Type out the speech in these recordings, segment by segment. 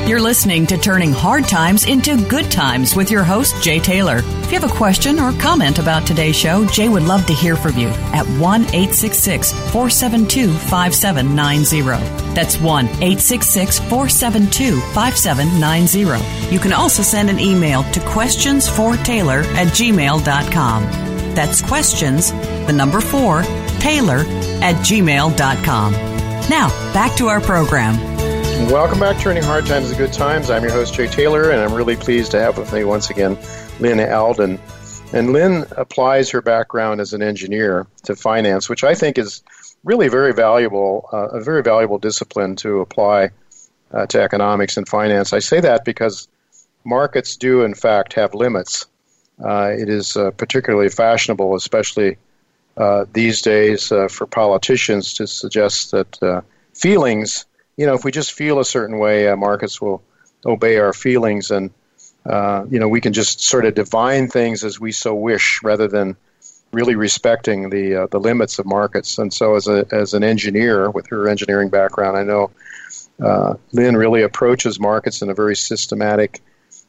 You're listening to Turning Hard Times into Good Times with your host, Jay Taylor. If you have a question or comment about today's show, Jay would love to hear from you at 1-866-472-5790. That's 1-866-472-5790. You can also send an email to questionsfortaylor@gmail.com. That's questions, the number 4, Taylor@gmail.com. Now, back to our program. Welcome back to Turning Hard Times to Good Times. I'm your host, Jay Taylor, and I'm really pleased to have with me once again Lynn Alden. And Lynn applies her background as an engineer to finance, which I think is really very valuable, a very valuable discipline to apply to economics and finance. I say that because markets do, in fact, have limits. It is particularly fashionable, especially these days, for politicians to suggest that feelings, if we just feel a certain way, markets will obey our feelings, and we can just sort of divine things as we so wish, rather than really respecting the limits of markets. And so, as an engineer with her engineering background, I know Lynn really approaches markets in a very systematic,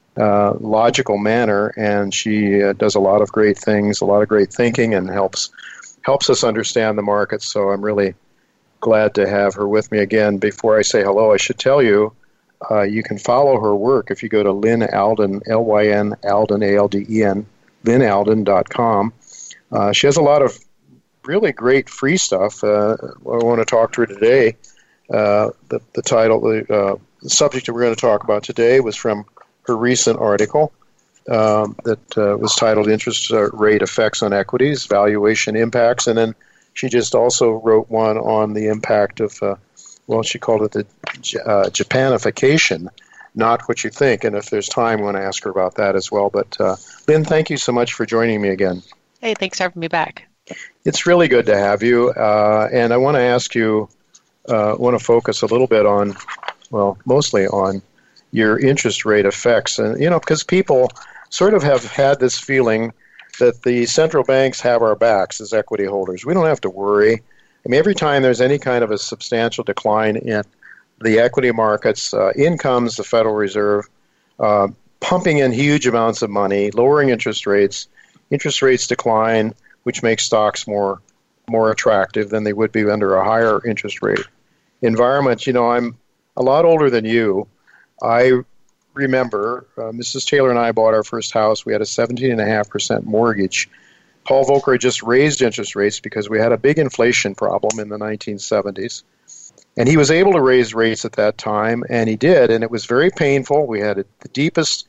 logical manner, and she does a lot of great things, a lot of great thinking, and helps us understand the markets. So I'm really glad to have her with me again. Before I say hello, I should tell you, you can follow her work if you go to Lynn Alden, Lyn Alden, Alden, lynnalden.com. She has a lot of really great free stuff. I want to talk to her today. The title, the subject that we're going to talk about today was from her recent article that was titled Interest Rate Effects on Equities, Valuation Impacts, and then she just also wrote one on the impact of, she called it the Japanification, not what you think. And if there's time, I want to ask her about that as well. But Lynn, thank you so much for joining me again. Hey, thanks for having me back. It's really good to have you. And I want to ask you, want to focus a little bit on, mostly on your interest rate effects. And, because people sort of have had this feeling that the central banks have our backs as equity holders. We don't have to worry. I mean, every time there's any kind of a substantial decline in the equity markets, in comes the Federal Reserve, pumping in huge amounts of money, lowering interest rates. Interest rates decline, which makes stocks more attractive than they would be under a higher interest rate environment. I'm a lot older than you. I remember Mrs. Taylor and I bought our first house. We had a 17.5% mortgage. Paul Volcker had just raised interest rates because we had a big inflation problem in the 1970s. And he was able to raise rates at that time, and he did, and it was very painful. We had the deepest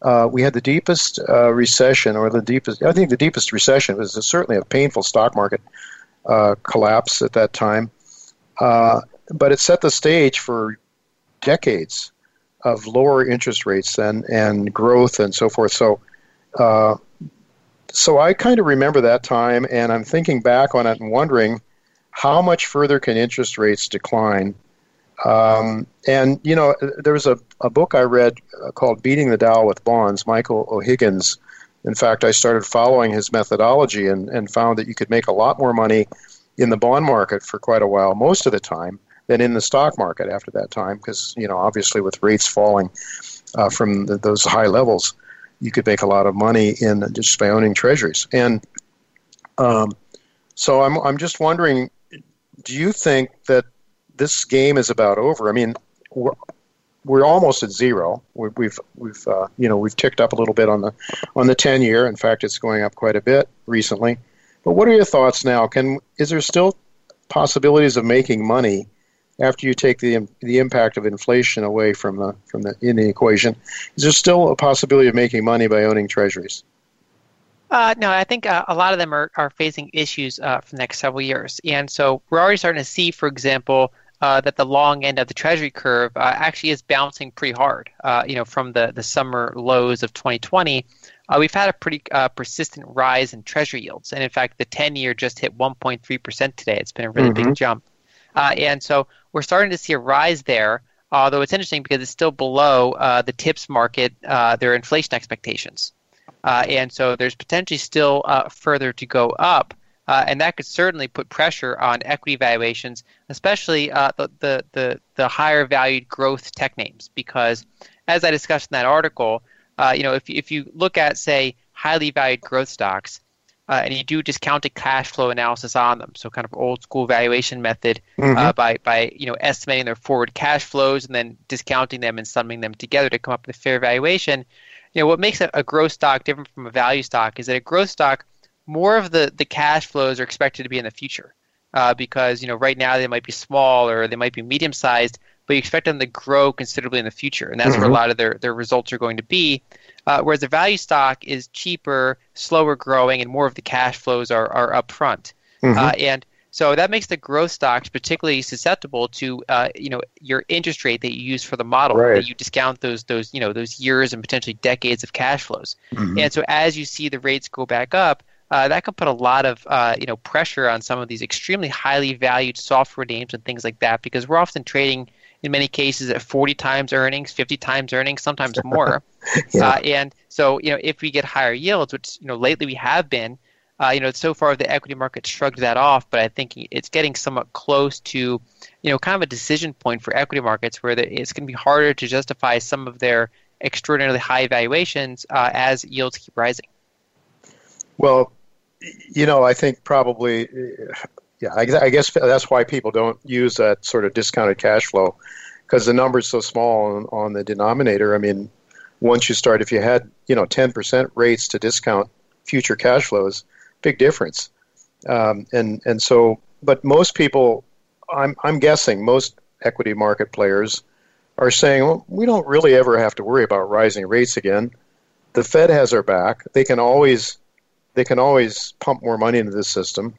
recession, or the deepest recession. It was certainly a painful stock market collapse at that time. But it set the stage for decades of lower interest rates and growth and so forth. So I kind of remember that time, and I'm thinking back on it and wondering how much further can interest rates decline. And, there was a book I read called Beating the Dow with Bonds, Michael O'Higgins. In fact, I started following his methodology and found that you could make a lot more money in the bond market for quite a while, most of the time, than in the stock market after that time, because, obviously with rates falling from those high levels, you could make a lot of money in just by owning treasuries. And so I'm just wondering, do you think that this game is about over? I mean, we're almost at zero. We've ticked up a little bit on the 10-year. In fact, it's going up quite a bit recently. But what are your thoughts now? Is there still possibilities of making money after you take the impact of inflation away from the in the equation? Is there still a possibility of making money by owning treasuries? No, I think a lot of them are facing issues for the next several years. And so we're already starting to see, for example, that the long end of the Treasury curve actually is bouncing pretty hard. From the summer lows of 2020, we've had a pretty persistent rise in Treasury yields. And in fact, the 10-year just hit 1.3% today. It's been a really big jump. And so we're starting to see a rise there, although it's interesting because it's still below the TIPS market, their inflation expectations. And so there's potentially still further to go up. And that could certainly put pressure on equity valuations, especially the higher valued growth tech names. Because as I discussed in that article, if you look at, say, highly valued growth stocks, and you do discounted cash flow analysis on them, so kind of old school valuation method, by estimating their forward cash flows and then discounting them and summing them together to come up with a fair valuation. What makes a growth stock different from a value stock is that a growth stock, more of the cash flows are expected to be in the future, because right now they might be small or they might be medium sized, but you expect them to grow considerably in the future, and that's where a lot of their results are going to be. Whereas the value stock is cheaper, slower growing, and more of the cash flows are up front. And so that makes the growth stocks particularly susceptible to your interest rate that you use for the model. Right. That you discount those years and potentially decades of cash flows. And so as you see the rates go back up, that can put a lot of pressure on some of these extremely highly valued software names and things like that, because we're often trading in many cases at 40 times earnings, 50 times earnings, sometimes more. And so if we get higher yields, which lately we have been, so far the equity market shrugged that off, but I think it's getting somewhat close to kind of a decision point for equity markets where it's going to be harder to justify some of their extraordinarily high valuations as yields keep rising. Well, I think probably, I guess that's why people don't use that sort of discounted cash flow, because the number's so small on the denominator. I mean, once you start, if you had 10% rates to discount future cash flows, big difference. And so, but most people, I'm guessing most equity market players are saying, well, we don't really ever have to worry about rising rates again. The Fed has our back. They can always pump more money into the system.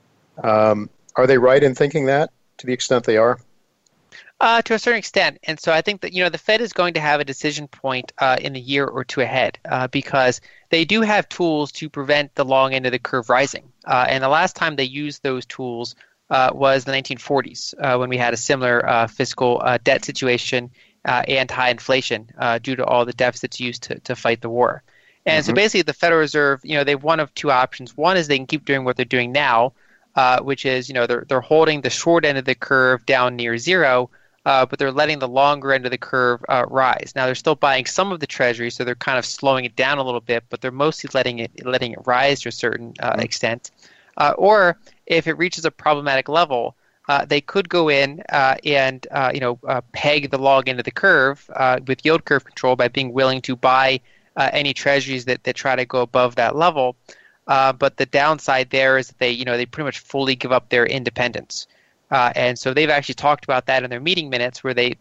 Are they right in thinking that, to the extent they are? To a certain extent. And so I think that, the Fed is going to have a decision point in a year or two ahead, because they do have tools to prevent the long end of the curve rising. And the last time they used those tools was the 1940s, when we had a similar fiscal debt situation and high inflation due to all the deficits used to fight the war. And so basically the Federal Reserve, they have one of two options. One is they can keep doing what they're doing now, which is, they're holding the short end of the curve down near zero, but they're letting the longer end of the curve rise. Now, they're still buying some of the Treasury, so they're kind of slowing it down a little bit, but they're mostly letting it rise to a certain extent. Or if it reaches a problematic level, they could go in and peg the long end of the curve with yield curve control by being willing to buy any Treasuries that try to go above that level. But the downside there is that they pretty much fully give up their independence. And so they've actually talked about that in their meeting minutes, where they've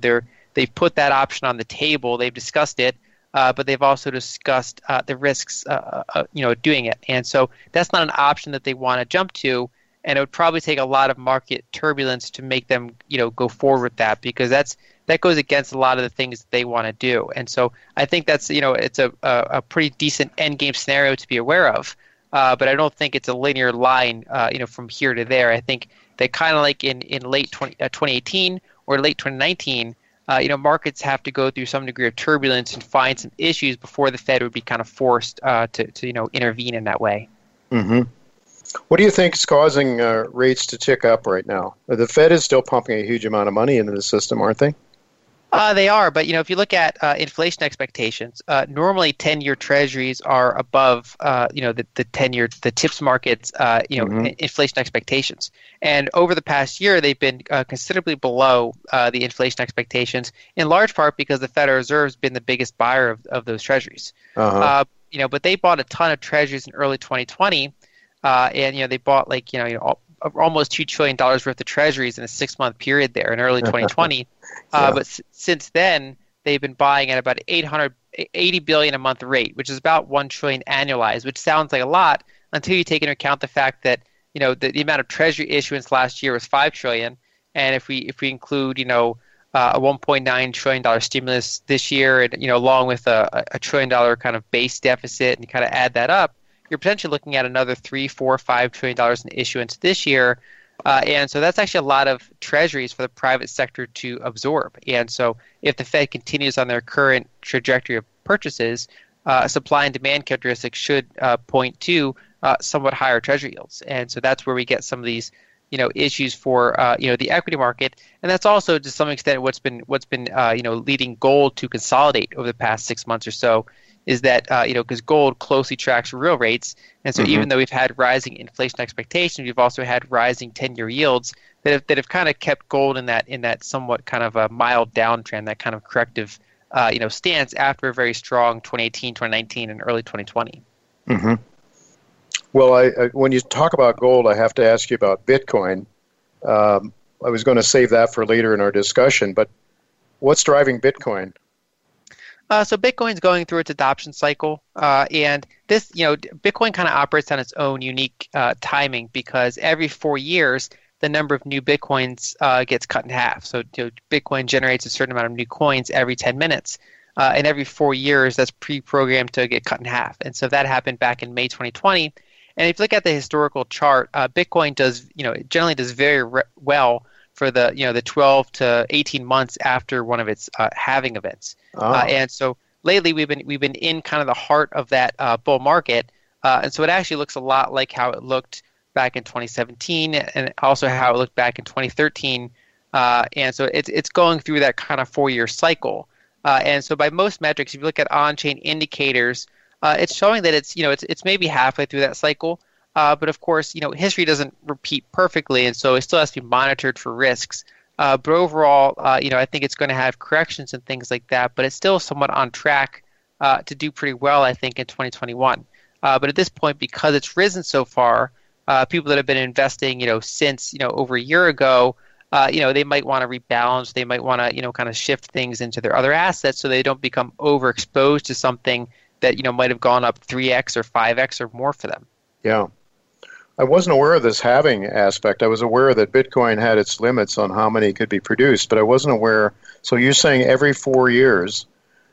put that option on the table. They've discussed it, but they've also discussed the risks doing it. And so that's not an option that they want to jump to, and it would probably take a lot of market turbulence to make them go forward with that, because that goes against a lot of the things that they want to do. And so I think that's it's a pretty decent end game scenario to be aware of, but I don't think it's a linear line from here to there. I think that kind of like in late 2018 or late 2019, markets have to go through some degree of turbulence and find some issues before the Fed would be kind of forced to intervene in that way. Mm-hmm. What do you think is causing rates to tick up right now? The Fed is still pumping a huge amount of money into the system, aren't they? They are, but if you look at inflation expectations, normally 10-year Treasuries are above the 10-year the TIPS markets inflation expectations, and over the past year they've been considerably below the inflation expectations, in large part because the Federal Reserve has been the biggest buyer of those Treasuries. But they bought a ton of Treasuries in early 2020, and they bought almost $2 trillion worth of Treasuries in a 6-month period there in early 2020. But since then, they've been buying at about $880 billion a month rate, which is about $1 trillion annualized, which sounds like a lot until you take into account the fact that the amount of Treasury issuance last year was $5 trillion, and if we include a $1.9 trillion stimulus this year, and along with a $1 trillion kind of base deficit, and kind of add that up, you're potentially looking at another $3, $4, $5 trillion in issuance this year. And so that's actually a lot of Treasuries for the private sector to absorb. And so if the Fed continues on their current trajectory of purchases, supply and demand characteristics should point to somewhat higher Treasury yields. And so that's where we get some of these issues for the equity market, and that's also to some extent what's been leading gold to consolidate over the past 6 months or so, is that because gold closely tracks real rates, and so even though we've had rising inflation expectations, we've also had rising 10-year yields that have kind of kept gold in that somewhat kind of a mild downtrend, that kind of corrective stance after a very strong 2018, 2019, and early 2020. Mm-hmm. Well, when you talk about gold, I have to ask you about Bitcoin. I was going to save that for later in our discussion, but what's driving Bitcoin? So Bitcoin's going through its adoption cycle, and this, Bitcoin kind of operates on its own unique timing, because every 4 years, the number of new Bitcoins gets cut in half. So Bitcoin generates a certain amount of new coins every 10 minutes. And every 4 years, that's pre-programmed to get cut in half. And so that happened back in May 2020. And if you look at the historical chart, Bitcoin generally does very well for the 12 to 18 months after one of its halving events. And so lately we've been in kind of the heart of that bull market, and so it actually looks a lot like how it looked back in 2017, and also how it looked back in 2013. And so it's going through that kind of 4-year cycle. And so by most metrics, if you look at on-chain indicators, it's showing that it's maybe halfway through that cycle. But of course, history doesn't repeat perfectly, and so it still has to be monitored for risks. But overall, I think it's going to have corrections and things like that, but it's still somewhat on track to do pretty well, I think, in 2021. But at this point, because it's risen so far, people that have been investing, since, over a year ago, they might want to rebalance. They might want to, kind of shift things into their other assets so they don't become overexposed to something that, might have gone up 3x or 5x or more for them. Yeah. I wasn't aware of this halving aspect. I was aware that Bitcoin had its limits on how many could be produced, but I wasn't aware. So you're saying every 4 years,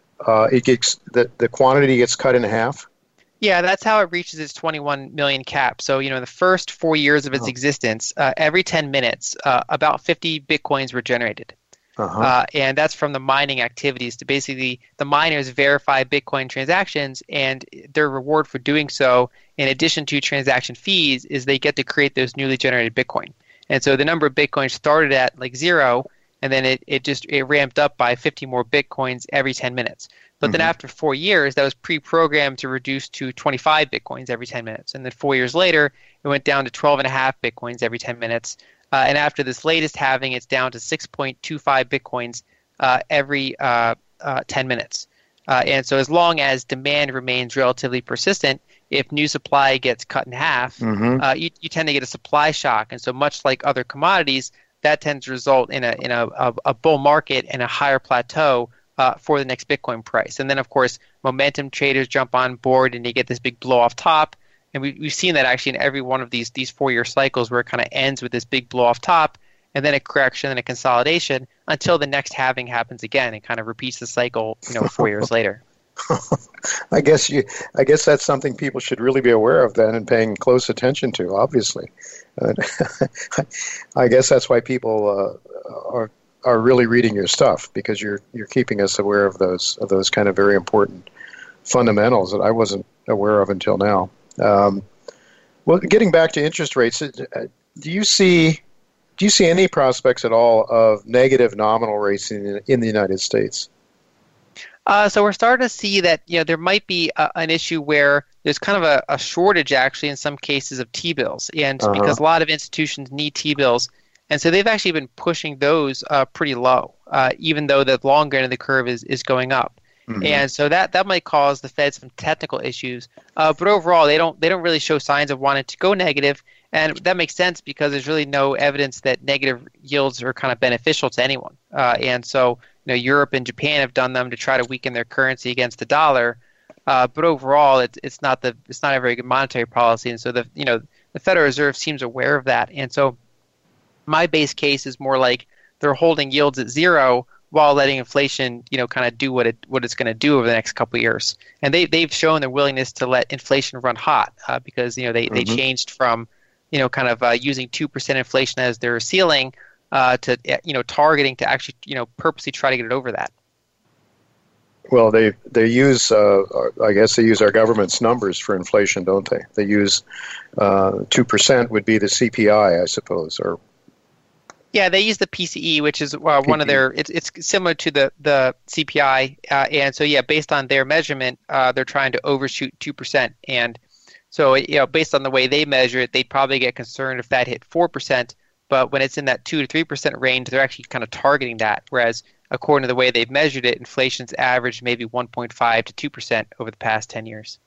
the quantity gets cut in half? Yeah, that's how it reaches its 21 million cap. So, in the first 4 years of its existence, every 10 minutes, about 50 Bitcoins were generated. And that's from the mining activities. To basically, the miners verify Bitcoin transactions, and their reward for doing so, in addition to transaction fees, is they get to create those newly generated Bitcoin. And so the number of Bitcoins started at like 0, and then it ramped up by 50 more Bitcoins every 10 minutes. But then after 4 years, that was pre-programmed to reduce to 25 Bitcoins every 10 minutes. And then 4 years later, it went down to 12.5 Bitcoins every 10 minutes. And after this latest halving, it's down to 6.25 Bitcoins every 10 minutes. And so as long as demand remains relatively persistent, if new supply gets cut in half, you tend to get a supply shock. And so much like other commodities, that tends to result in a bull market and a higher plateau for the next Bitcoin price. And then, of course, momentum traders jump on board and you get this big blow off top. And we've seen that actually in every one of these 4-year cycles, where it kind of ends with this big blow off top and then a correction and a consolidation until the next halving happens again and kind of repeats the cycle 4 years later. I guess that's something people should really be aware of then and paying close attention to, obviously. I guess that's why people are really reading your stuff, because you're keeping us aware of those kind of very important fundamentals that I wasn't aware of until now. Well, getting back to interest rates, do you see any prospects at all of negative nominal rates in the United States? So we're starting to see that there might be an issue where there's kind of a shortage, actually, in some cases of T-bills, and because a lot of institutions need T-bills, and so they've actually been pushing those pretty low, even though the longer end of the curve is going up. And so that might cause the Fed some technical issues, but overall they don't really show signs of wanting to go negative, and that makes sense because there's really no evidence that negative yields are kind of beneficial to anyone. And so Europe and Japan have done them to try to weaken their currency against the dollar, but overall it's not a very good monetary policy, and so the Federal Reserve seems aware of that. And so my base case is more like they're holding yields at 0 while letting inflation, kind of do what it's going to do over the next couple of years. And they've shown their willingness to let inflation run hot because they changed from kind of using 2% inflation as their ceiling to targeting to actually purposely try to get it over that. Well, they use, I guess they use our government's numbers for inflation, don't they? They use 2% would be the CPI, I suppose, or yeah, they use the PCE, which is one of their. It's similar to the CPI, and so yeah, based on their measurement, they're trying to overshoot 2%, and so based on the way they measure it, they'd probably get concerned if that hit 4%. But when it's in that 2 to 3% range, they're actually kind of targeting that. Whereas according to the way they've measured it, inflation's averaged maybe 1.5 to 2% over the past 10 years.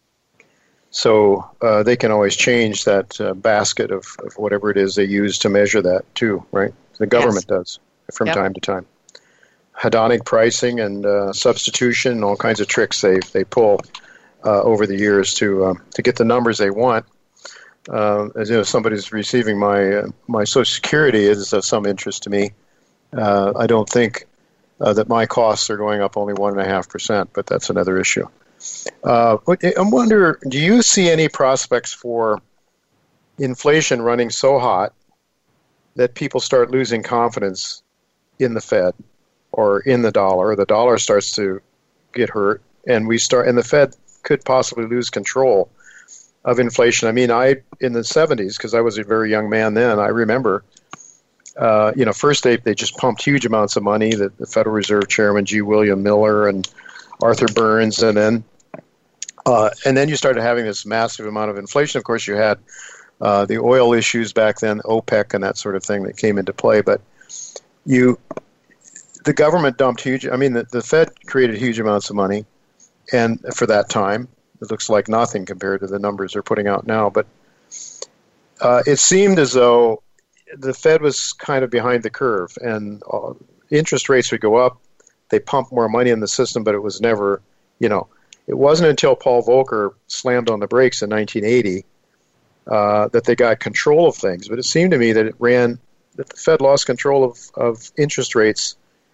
So they can always change that basket of whatever it is they use to measure that too, right? The government does from time to time. Hedonic pricing and substitution, all kinds of tricks they pull over the years to get the numbers they want. As you know, somebody's receiving my Social Security is of some interest to me. I don't think that my costs are going up only 1.5%, but that's another issue. I wonder, do you see any prospects for inflation running so hot that people start losing confidence in the Fed or in the dollar? The dollar starts to get hurt, and the Fed could possibly lose control of inflation. I mean, in the 70s, because I was a very young man then, I remember, first they just pumped huge amounts of money. The Federal Reserve Chairman G. William Miller and Arthur Burns, and then you started having this massive amount of inflation. Of course, you had the oil issues back then, OPEC and that sort of thing that came into play. But the government dumped the Fed created huge amounts of money, and for that time, it looks like nothing compared to the numbers they're putting out now. But it seemed as though the Fed was kind of behind the curve, and interest rates would go up. They pumped more money in the system, but it was never, it wasn't until Paul Volcker slammed on the brakes in 1980 that they got control of things. But it seemed to me that the Fed lost control of interest rates,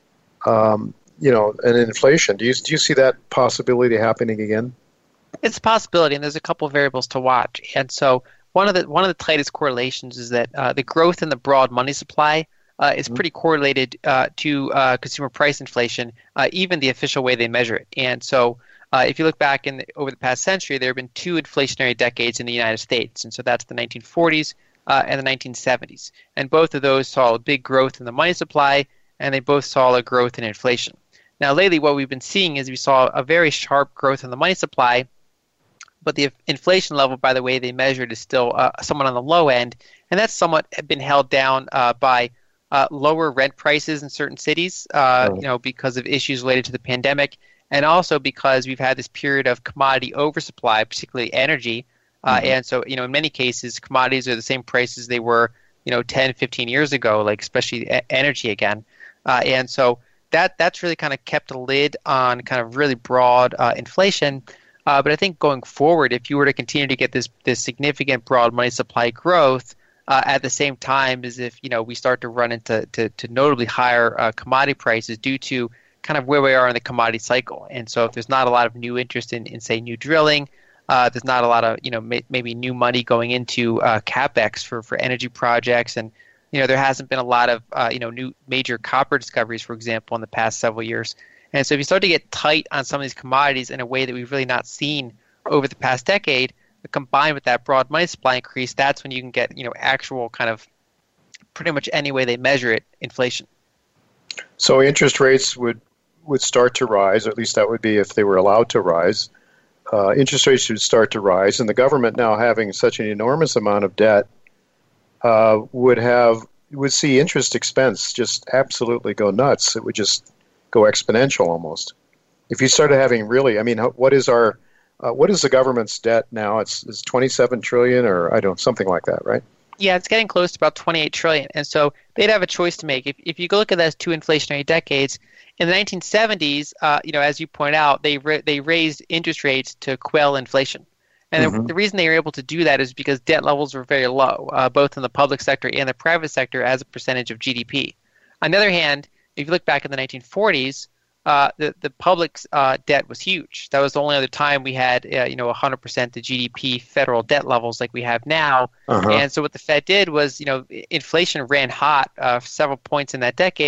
and inflation. Do you see that possibility happening again? It's a possibility, and there's a couple of variables to watch. And so one of the tightest correlations is that the growth in the broad money supply is pretty correlated to consumer price inflation, even the official way they measure it. And so if you look back over the past century, there have been two inflationary decades in the United States. And so that's the 1940s and the 1970s. And both of those saw a big growth in the money supply, and they both saw a growth in inflation. Now, lately, what we've been seeing is we saw a very sharp growth in the money supply, but the inflation level, by the way they measured, is still somewhat on the low end, and that's somewhat been held down by lower rent prices in certain cities, because of issues related to the pandemic, and also because we've had this period of commodity oversupply, particularly energy, and so in many cases, commodities are the same prices they were 10, 15 years ago, like especially energy again, and so that's really kind of kept a lid on kind of really broad inflation. But I think going forward, if you were to continue to get this significant broad money supply growth at the same time as if we start to run into notably higher commodity prices due to kind of where we are in the commodity cycle, and so if there's not a lot of new interest in say new drilling, there's not a lot of maybe new money going into capex for energy projects, and there hasn't been a lot of new major copper discoveries, for example, in the past several years. And so if you start to get tight on some of these commodities in a way that we've really not seen over the past decade, combined with that broad money supply increase, that's when you can get actual kind of pretty much any way they measure it, inflation. So interest rates would start to rise, or at least that would be if they were allowed to rise. Interest rates would start to rise, and the government now having such an enormous amount of debt would see interest expense just absolutely go nuts. It would just go exponential almost. If you started having what is the government's debt now? It's 27 trillion or something like that, right? Yeah, it's getting close to about 28 trillion. And so they'd have a choice to make. If you go look at those two inflationary decades, in the 1970s, as you point out, they raised interest rates to quell inflation. And the reason they were able to do that is because debt levels were very low, both in the public sector and the private sector as a percentage of GDP. On the other hand, if you look back in the 1940s, the public's debt was huge. That was the only other time we had 100% the GDP federal debt levels like we have now. And so what the Fed did was inflation ran hot several points in that decade,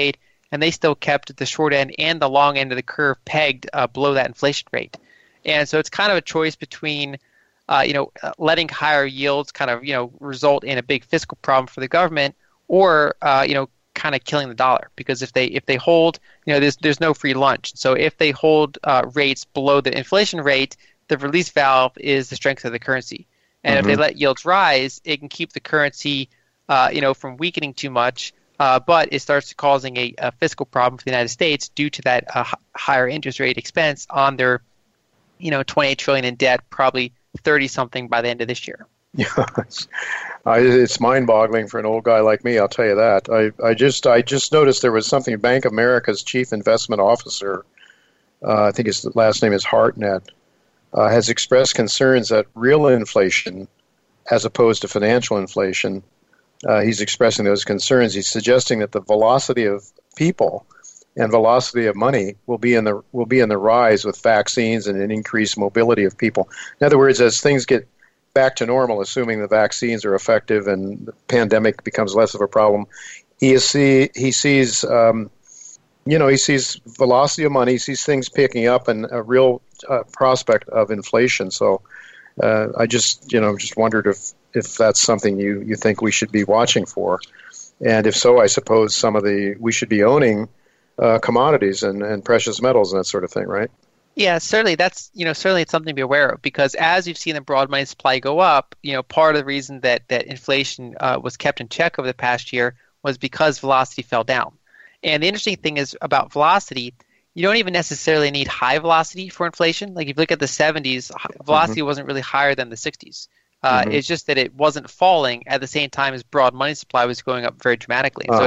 and they still kept the short end and the long end of the curve pegged below that inflation rate. And so it's kind of a choice between letting higher yields kind of result in a big fiscal problem for the government, or kind of killing the dollar, because if they hold, there's no free lunch. So if they hold rates below the inflation rate, the release valve is the strength of the currency. And if they let yields rise, it can keep the currency from weakening too much, but it starts causing a fiscal problem for the United States due to that higher interest rate expense on their 28 trillion in debt, probably 30 something by the end of this year. Yeah, it's mind-boggling for an old guy like me, I'll tell you that. I just noticed there was something. Bank of America's chief investment officer, I think his last name is Hartnett, has expressed concerns that real inflation, as opposed to financial inflation, he's expressing those concerns. He's suggesting that the velocity of people and velocity of money will be in the rise with vaccines and an increased mobility of people. In other words, as things get back to normal, assuming the vaccines are effective and the pandemic becomes less of a problem, he sees velocity of money, he sees things picking up, and a real prospect of inflation. So I just wondered if that's something you think we should be watching for, and if so, I suppose we should be owning commodities and precious metals and that sort of thing, right? Yeah, certainly. That's certainly it's something to be aware of, because as you've seen the broad money supply go up, part of the reason that inflation was kept in check over the past year was because velocity fell down. And the interesting thing is about velocity, you don't even necessarily need high velocity for inflation. Like if you look at the 70s, velocity wasn't really higher than the 60s. It's just that it wasn't falling at the same time as broad money supply was going up very dramatically. And so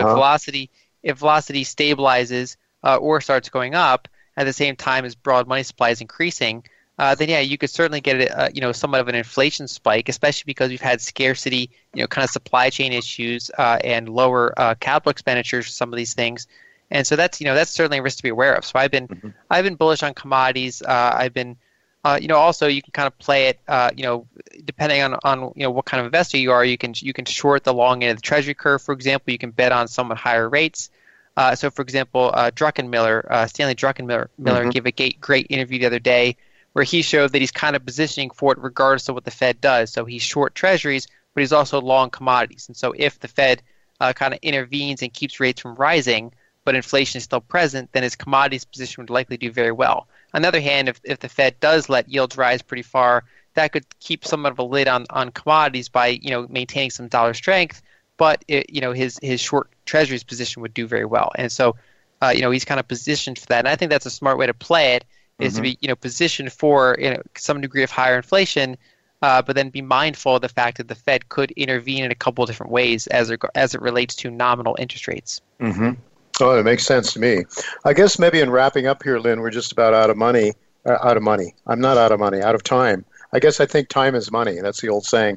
if velocity stabilizes or starts going up at the same time as broad money supply is increasing, then yeah, you could certainly get somewhat of an inflation spike, especially because we've had scarcity, kind of supply chain issues and lower capital expenditures for some of these things, and so that's certainly a risk to be aware of. So I've been bullish on commodities. I've been also you can kind of play it, depending on what kind of investor you are. You can short the long end of the Treasury curve, for example. You can bet on somewhat higher rates. So, for example, Stanley Druckenmiller gave a great interview the other day where he showed that he's kind of positioning for it regardless of what the Fed does. So he's short treasuries, but he's also long commodities. And so if the Fed kind of intervenes and keeps rates from rising, but inflation is still present, then his commodities position would likely do very well. On the other hand, if the Fed does let yields rise pretty far, that could keep somewhat of a lid on commodities by maintaining some dollar strength, but his short treasuries position would do very well. And so he's kind of positioned for that. And I think that's a smart way to play it, is to be positioned for some degree of higher inflation, but then be mindful of the fact that the Fed could intervene in a couple of different ways as it relates to nominal interest rates. Oh, it makes sense to me. I guess maybe in wrapping up here, Lynn, we're just about out of money. I'm not out of money, out of time. I think time is money. That's the old saying.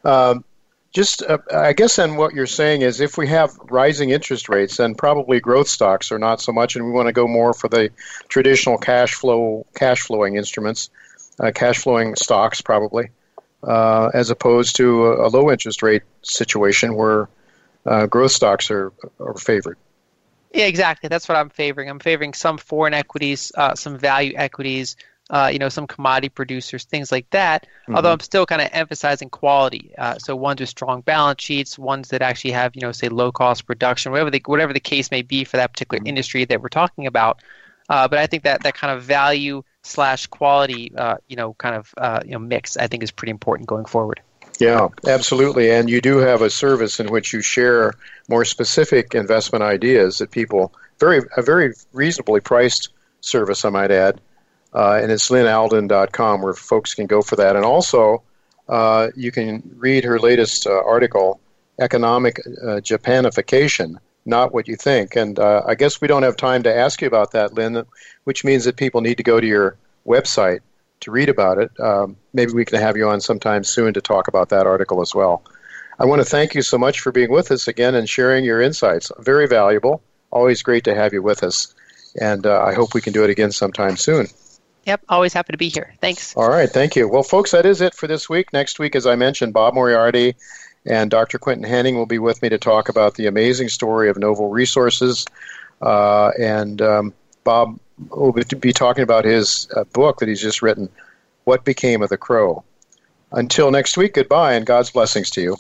I guess then what you're saying is if we have rising interest rates, then probably growth stocks are not so much, and we want to go more for the traditional cash flowing instruments, cash flowing stocks probably, as opposed to a low interest rate situation where growth stocks are favored. Yeah, exactly. That's what I'm favoring. I'm favoring some foreign equities, some value equities, some commodity producers, things like that, although I'm still kind of emphasizing quality. So ones with strong balance sheets, ones that actually have, say, low-cost production, whatever the case may be for that particular industry that we're talking about. But I think that kind of value/quality, mix, I think is pretty important going forward. Yeah, absolutely. And you do have a service in which you share more specific investment ideas that people, a very reasonably priced service, I might add. And it's lynnalden.com where folks can go for that. And also, you can read her latest article, Economic Japanification, Not What You Think. And I guess we don't have time to ask you about that, Lynn, which means that people need to go to your website to read about it. Maybe we can have you on sometime soon to talk about that article as well. I want to thank you so much for being with us again and sharing your insights. Very valuable. Always great to have you with us. And I hope we can do it again sometime soon. Yep, always happy to be here. Thanks. All right, thank you. Well, folks, that is it for this week. Next week, as I mentioned, Bob Moriarty and Dr. Quentin Henning will be with me to talk about the amazing story of Novo Resources. and Bob will be talking about his book that he's just written, What Became of the Crow. Until next week, goodbye, and God's blessings to you.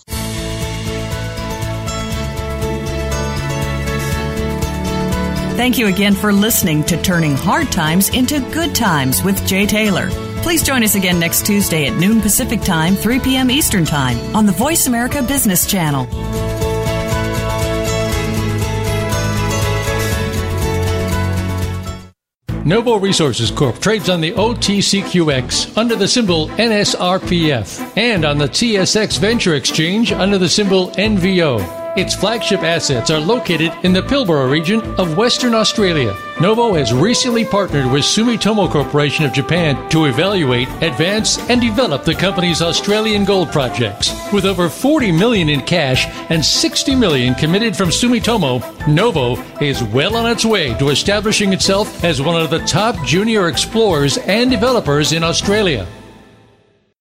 Thank you again for listening to Turning Hard Times into Good Times with Jay Taylor. Please join us again next Tuesday at noon Pacific Time, 3 p.m. Eastern Time on the Voice America Business Channel. Novo Resources Corp. trades on the OTCQX under the symbol NSRPF and on the TSX Venture Exchange under the symbol NVO. Its flagship assets are located in the Pilbara region of Western Australia. Novo has recently partnered with Sumitomo Corporation of Japan to evaluate, advance, and develop the company's Australian gold projects. With over $40 million in cash and $60 million committed from Sumitomo, Novo is well on its way to establishing itself as one of the top junior explorers and developers in Australia.